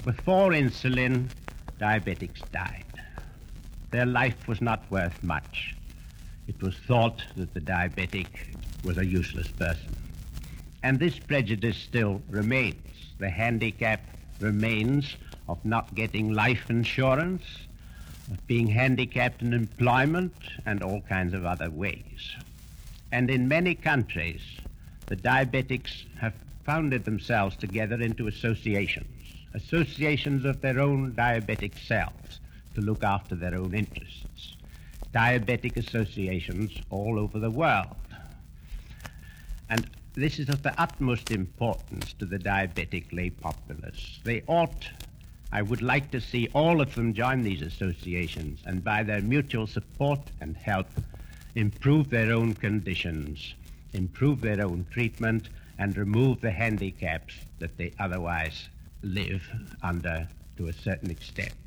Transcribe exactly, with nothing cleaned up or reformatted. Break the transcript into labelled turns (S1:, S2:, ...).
S1: Before insulin, diabetics died. Their life was not worth much. It was thought that the diabetic was a useless person. And this prejudice still remains. The handicap remains of not getting life insurance, of being handicapped in employment, and all kinds of other ways. And in many countries, the diabetics have founded themselves together into associations, associations of their own diabetic selves to look after their own interests, diabetic associations all over the world. And this is of the utmost importance to the diabetic lay populace. They ought, I would like to see all of them join these associations and by their mutual support and help improve their own conditions, improve their own treatment, and remove the handicaps that they otherwise live under to a certain extent.